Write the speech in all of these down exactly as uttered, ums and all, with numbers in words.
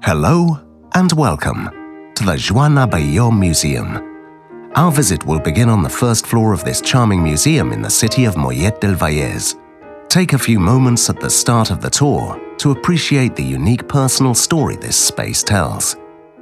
Hello and welcome to the Joan Abelló Museum. Our visit will begin on the first floor of this charming museum in the city of Mollet del Vallès. Take a few moments at the start of the tour to appreciate the unique personal story this space tells.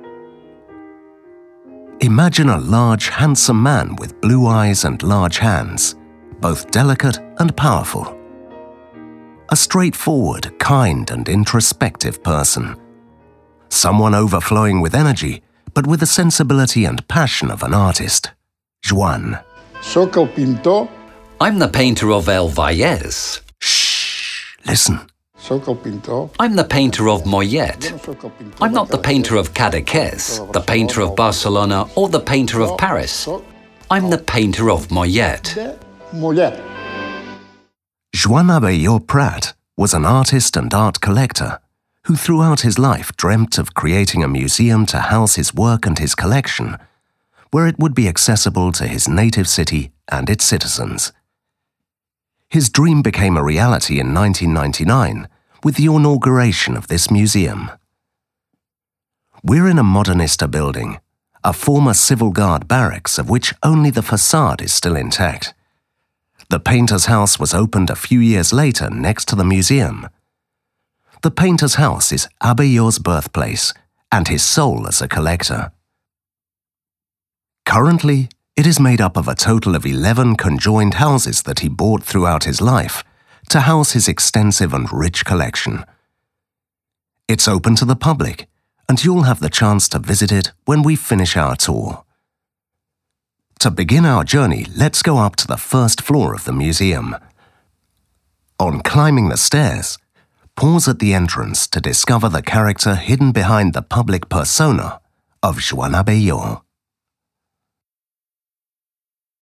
Imagine a large, handsome man with blue eyes and large hands, both delicate and powerful. A straightforward, kind and introspective person. Someone overflowing with energy, but with the sensibility and passion of an artist. Joan. Soc el pintor. I'm the painter of El Vallès. Shh, listen. Soc el pintor. I'm the painter of Mollet. I'm not the painter of Cadaqués, the painter of Barcelona, or the painter of Paris. I'm the painter of Mollet. Mollet. Joan Abelló Prat was an artist and art collector who throughout his life dreamt of creating a museum to house his work and his collection, where it would be accessible to his native city and its citizens. His dream became a reality in nineteen ninety-nine with the inauguration of this museum. We're in a Modernista building, a former civil guard barracks of which only the facade is still intact. The painter's house was opened a few years later next to the museum. The painter's house is Abelló's birthplace and his soul as a collector. Currently, it is made up of a total of eleven conjoined houses that he bought throughout his life to house his extensive and rich collection. It's open to the public, and you'll have the chance to visit it when we finish our tour. To begin our journey, let's go up to the first floor of the museum. On climbing the stairs, pause at the entrance to discover the character hidden behind the public persona of Joan Abelló.